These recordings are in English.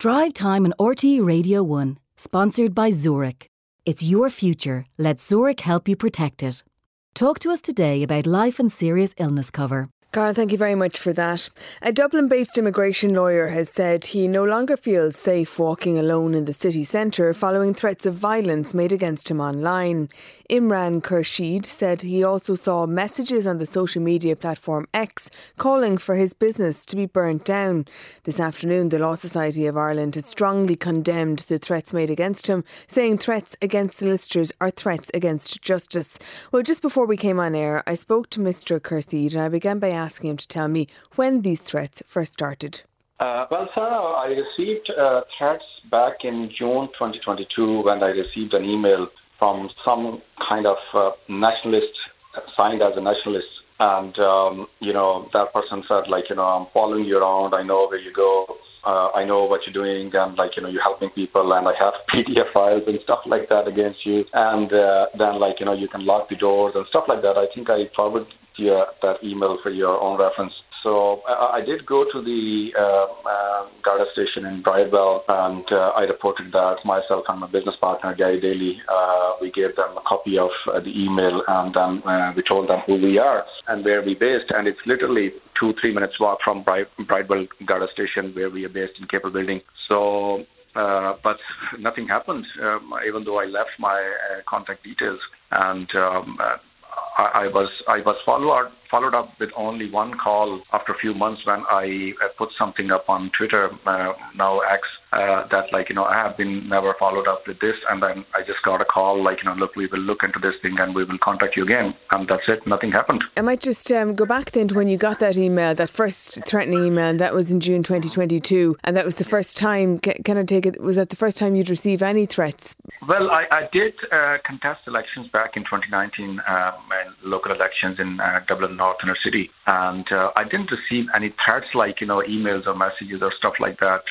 Drive Time on RTE Radio 1, sponsored by Zurich. It's your future. Let Zurich help you protect it. Talk to us today about life and serious illness cover. Carl, thank you very much for that. A Dublin-based immigration lawyer has said he no longer feels safe walking alone in the city centre following threats of violence made against him online. Imran Khurshid said he also saw messages on the social media platform X calling for his business to be burnt down. This afternoon, the Law Society of Ireland has strongly condemned the threats made against him, saying threats against solicitors are threats against justice. Well, just before we came on air, I spoke to Mr Khurshid and I began by asking him to tell me when these threats first started. Well, Sarah, I received threats back in June 2022 when I received an email from some kind of nationalist, signed as a nationalist. And, that person said, I'm following you around. I know where you go. I know what you're doing. And, you're helping people. And I have PDF files and stuff like that against you. And then, you can lock the doors and stuff like that. I think I forwarded you that email for your own reference. So I did go to the Garda station in Bridewell and I reported that myself and my business partner, Gary Daly. We gave them a copy of the email and then we told them who we are and where we're based. And it's literally 2-3 minutes walk from Bridewell Garda station where we are based in Capel Building. So, but nothing happened, even though I left my contact details and I was followed up with only one call after a few months when I put something up on Twitter, now X, that I have been never followed up with this, and then I just got a call look, we will look into this thing and we will contact you again, and that's it. Nothing happened. I might just go back then to when you got that email, that first threatening email, and that was in June 2022, and that was the first time. Can I take it? Was that the first time you'd receive any threats? Well, I did contest elections back in 2019, local elections in Dublin North Inner City, and I didn't receive any threats emails or messages or stuff like that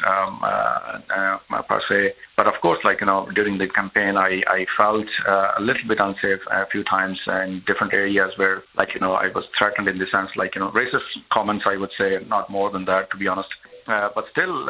per se. But of course, during the campaign, I felt a little bit unsafe a few times in different areas where I was threatened in the sense racist comments. I would say not more than that, to be honest. But still,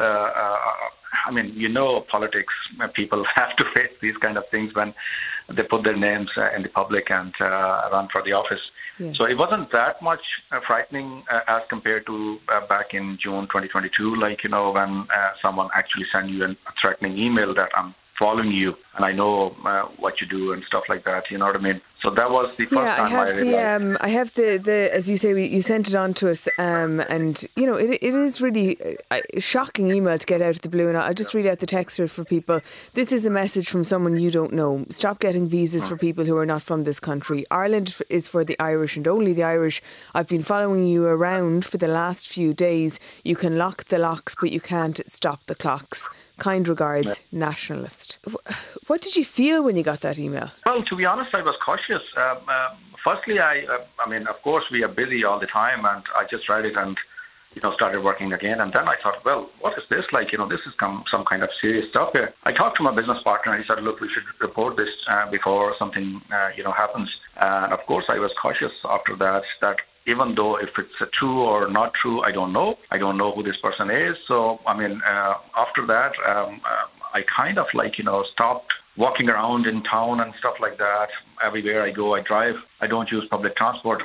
politics, people have to face these kind of things when they put their names in the public and run for the office. Yeah. So it wasn't that much frightening as compared to back in June 2022, when someone actually sent you a threatening email that I'm following you and I know what you do and stuff like that. You know what I mean? So that was the first time I have the as you say, you sent it on to us, and it is really a shocking email to get out of the blue. And I'll just read out the text for people. This is a message from someone you don't know. Stop getting visas for people who are not from this country. Ireland is for the Irish and only the Irish. I've been following you around for the last few days. You can lock the locks, but you can't stop the clocks. Kind regards, Nationalist. What did you feel when you got that email? Well, to be honest, I was cautious. Firstly, of course, we are busy all the time, and I just read it and, started working again. And then I thought, well, what is this? This is some kind of serious stuff here. I talked to my business partner, and he said, look, we should report this before something, happens. And of course, I was cautious after that even though if it's true or not true, I don't know. I don't know who this person is. So, after that, I kind of stopped walking around in town and stuff like that. Everywhere I go, I drive. I don't use public transport.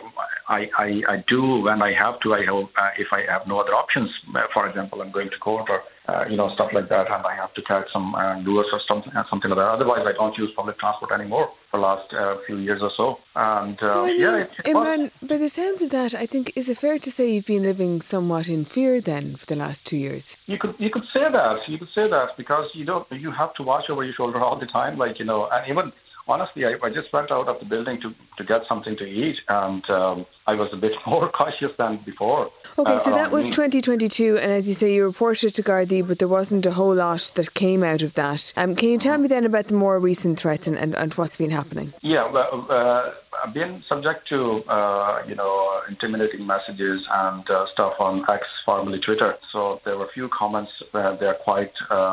I do when I have to. If I have no other options. For example, I'm going to court or stuff like that, and I have to catch some lures or something like that. Otherwise, I don't use public transport anymore for the last few years or so. And Imran, by the sounds of that, I think, is it fair to say you've been living somewhat in fear then for the last 2 years? You could say that. You could say that because you have to watch over your shoulder all the time, and even. Honestly, I just went out of the building to get something to eat, and I was a bit more cautious than before. Okay, so that was 2022, and as you say, you reported to Gardaí, but there wasn't a whole lot that came out of that. Can you tell me then about the more recent threats and what's been happening? Yeah, I've been subject to, intimidating messages and stuff on X, formerly Twitter. So there were a few comments they're quite,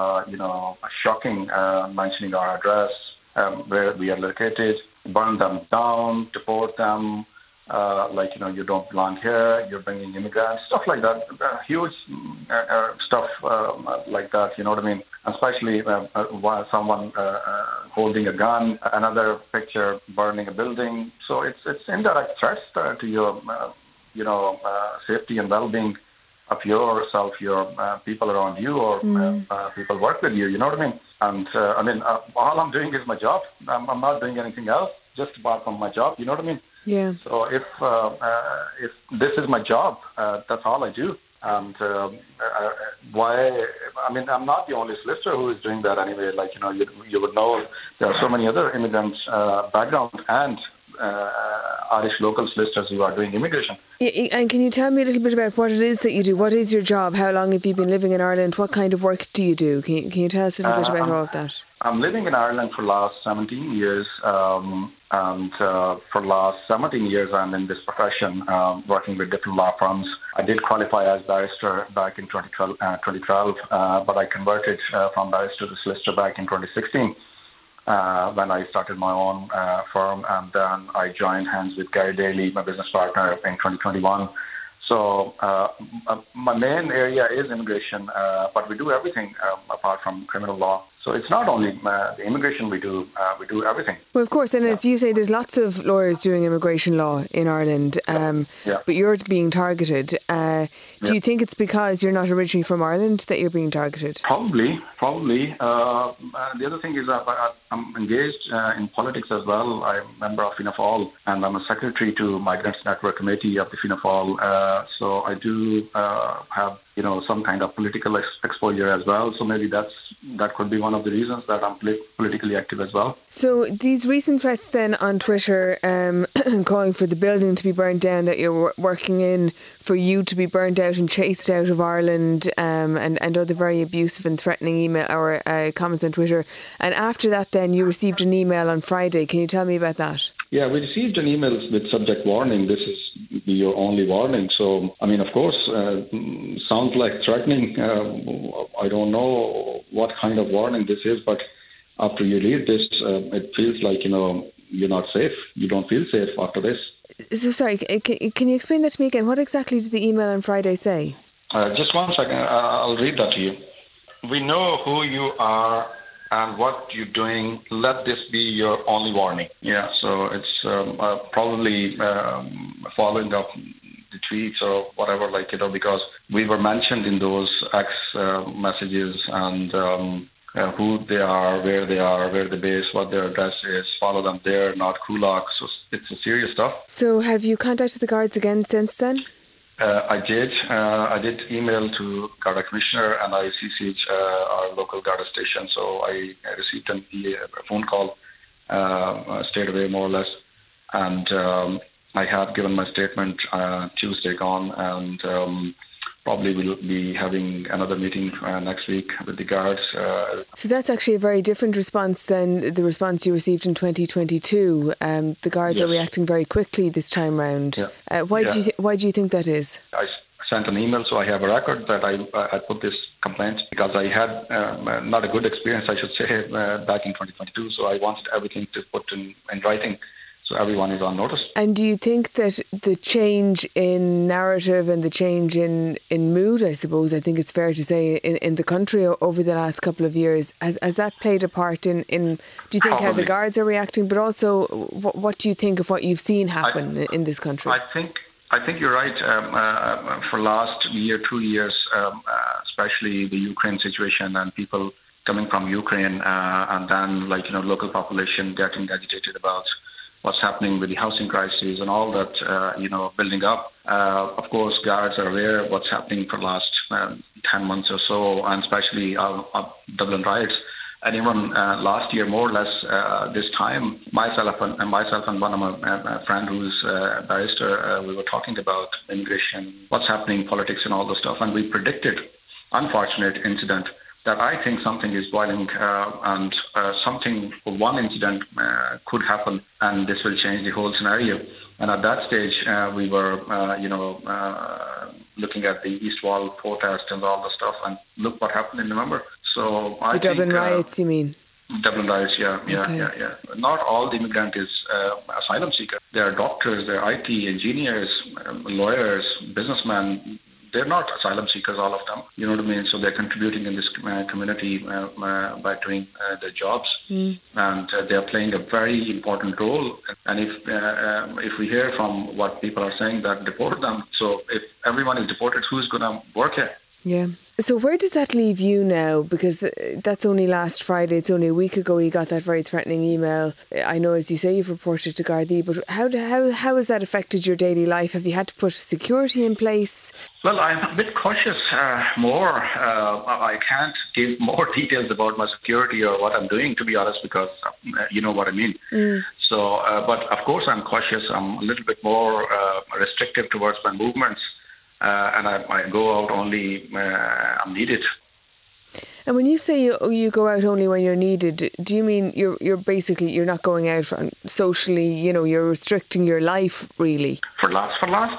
shocking, mentioning our address, where we are located, burn them down, deport them, you don't belong here, you're bringing immigrants, stuff like that. Huge stuff like that, you know what I mean? Especially while someone holding a gun, another picture burning a building. So it's indirect threats to your, safety and well-being of yourself, your people around you, or people work with you, you know what I mean? And all I'm doing is my job. I'm not doing anything else, just apart from my job, you know what I mean? Yeah. So if this is my job, that's all I do. And I'm not the only solicitor who is doing that anyway. You would know there are so many other immigrants background and Irish local solicitors who are doing immigration. And can you tell me a little bit about what it is that you do? What is your job? How long have you been living in Ireland? What kind of work do you do? Can you tell us a little bit about all of that? I'm living in Ireland for the last 17 years, and for the last 17 years I'm in this profession, working with different law firms. I did qualify as barrister back in 2012, but I converted from barrister to solicitor back in 2016. When I started my own firm, and then I joined hands with Gary Daly, my business partner, in 2021. So my main area is immigration, but we do everything apart from criminal law. So it's not only the immigration we do everything. Well, of course, and as you say, there's lots of lawyers doing immigration law in Ireland, but you're being targeted. Do you think it's because you're not originally from Ireland that you're being targeted? Probably. The other thing is I'm engaged in politics as well. I'm a member of Fianna Fáil, and I'm a secretary to Migrants Network Committee of the Fianna Fáil. So I do have some kind of political exposure as well. So maybe that could be one of the reasons that I'm politically active as well. So these recent threats then on Twitter, calling for the building to be burnt down that you're working in, for you to be burnt out and chased out of Ireland, and other very abusive and threatening email or comments on Twitter. And after that then you received an email on Friday. Can you tell me about that? Yeah, we received an email with subject warning. This is your only warning. So, of course, sounds like threatening. I don't know what kind of warning this is, but after you read this, it feels like, you're not safe. You don't feel safe after this. So, sorry, can you explain that to me again? What exactly did the email on Friday say? Just 1 second. I'll read that to you. We know who you are and what you're doing. Let this be your only warning. Yeah, so it's probably following up the tweets or whatever, because we were mentioned in those X messages, and who they are, where they're based, what their address is. Follow them there, not Kulak. So it's a serious stuff. So have you contacted the guards again since then? I did. I did email to Garda Commissioner, and I CC'd our local Garda station. So I received a phone call straight away, more or less. And I have given my statement Tuesday gone, and probably we'll be having another meeting next week with the guards. So that's actually a very different response than the response you received in 2022. The guards are reacting very quickly this time round. Yeah. Why do you think that is? I sent an email, so I have a record that I put this complaint because I had not a good experience, I should say, back in 2022. So I wanted everything to put in writing, so everyone is on notice. And do you think that the change in narrative and the change in mood, I suppose, I think it's fair to say, in the country over the last couple of years, has that played a part in do you think Probably. How the guards are reacting, but also what do you think of what you've seen happen in this country? I think you're right. For last year, 2 years, especially the Ukraine situation and people coming from Ukraine, and then local population getting agitated about what's happening with the housing crisis and all that, building up. Of course, guards are aware of what's happening for the last 10 months or so, and especially Dublin riots. And even last year, more or less, this time, myself and one of my friend who's a barrister, we were talking about immigration, what's happening, politics and all the stuff. And we predicted unfortunate incident that I think something is boiling, and one incident could happen, and this will change the whole scenario. And at that stage, we were, looking at the East Wall protest and all the stuff, and look what happened in November. So the Dublin riots, you mean? Dublin Rise, yeah. Not all the immigrant is asylum seeker. There are doctors, there are IT engineers, lawyers, businessmen. They're not asylum seekers, all of them. You know what I mean? So they're contributing in this community by doing their jobs, and they're playing a very important role. And if we hear from what people are saying that deported them, so if everyone is deported, who's going to work here? Yeah. So where does that leave you now? Because that's only last Friday. It's only a week ago you got that very threatening email. I know, as you say, you've reported to Gardaí, but how has that affected your daily life? Have you had to put security in place? Well, I'm a bit cautious more. I can't give more details about my security or what I'm doing, to be honest, because you know what I mean. So, but of course I'm cautious. I'm a little bit more restrictive towards my movements. And I go out only I'm needed. And when you say you go out only when you're needed, do you mean you're basically you're not going out socially? You know, you're restricting your life really. For last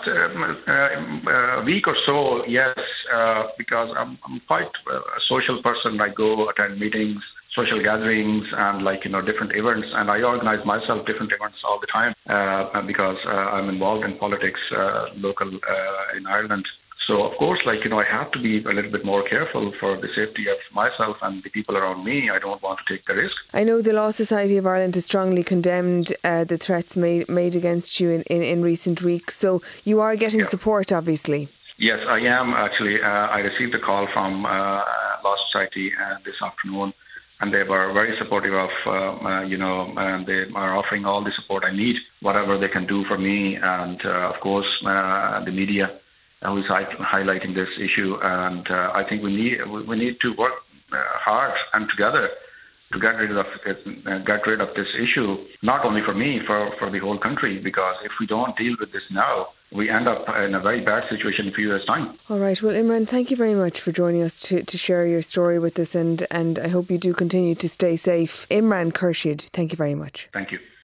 week or so, yes, because I'm quite a social person. I go attend meetings, social gatherings, and different events, and I organize myself different events all the time because I'm involved in politics local in Ireland. So of course, I have to be a little bit more careful for the safety of myself and the people around me. I don't want to take the risk. I know the Law Society of Ireland has strongly condemned the threats made against you in recent weeks. So you are getting support, obviously. Yes, I am actually. I received a call from Law Society this afternoon. And they were very supportive of, and they are offering all the support I need, whatever they can do for me. And of course, the media who is highlighting this issue. And I think we need to work hard and together to get rid of this issue, not only for me, for the whole country. Because if we don't deal with this now, we end up in a very bad situation in a few years' time. All right. Well, Imran, thank you very much for joining us to share your story with us, and I hope you do continue to stay safe. Imran Khurshid, thank you very much. Thank you.